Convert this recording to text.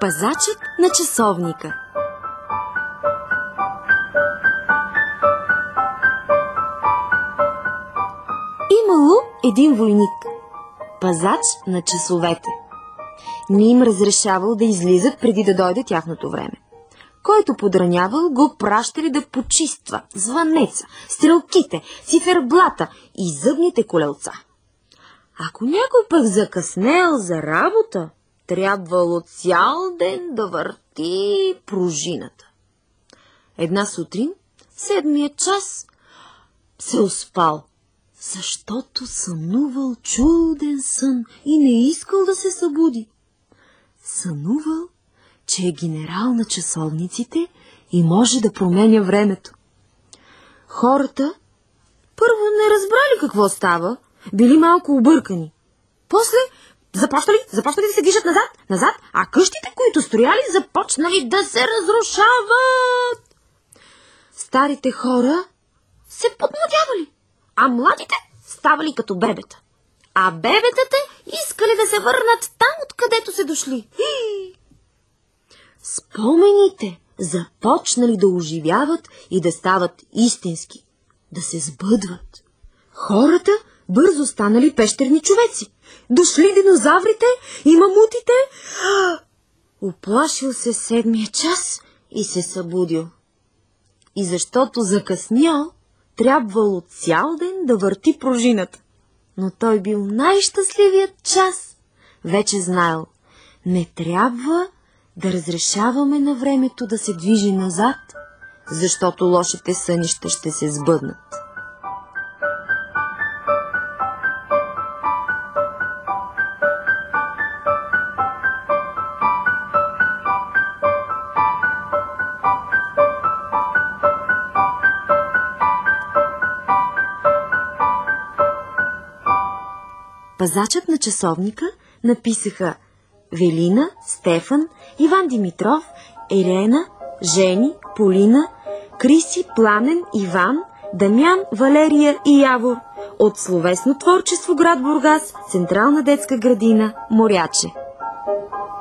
Пазачът на часовника. Имало един войник, пазач на часовете. Не им разрешавал да излизат преди да дойде тяхното време. Който подранявал, го пращали да почиства звънеца, стрелките, циферблата и зъбните колелца. Ако някой пък закъснел за работа, трябвало цял ден да върти пружината. Една сутрин, 7-я час, се успал, защото сънувал чуден сън и не искал да се събуди. Сънувал, че е генерал на часовниците и може да променя времето. Хората първо не разбрали какво става, били малко объркани. После започнали да се движат назад, а къщите, които строяли, започнали да се разрушават. Старите хора се подмладявали, а младите ставали като бебета. А бебетата искали да се върнат там, откъдето се дошли. Спомените започнали да оживяват и да стават истински, да се сбъдват. Хората бързо станали пещерни човеци. Дошли динозаврите и мамутите. Уплашил се 7-я час и се събудил. И защото закъснял, трябвало цял ден да върти пружината. Но той бил най-щастливият час. Вече знаел, не трябва да разрешаваме на времето да се движи назад, защото лошите сънища ще се сбъднат. Пазачът на часовника написаха Велина, Стефан, Иван Димитров, Елена, Жени, Полина, Криси, Пламен, Иван, Дамян, Валерия и Явор. От словесно творчество, град Бургас, Централна детска градина, Моряче.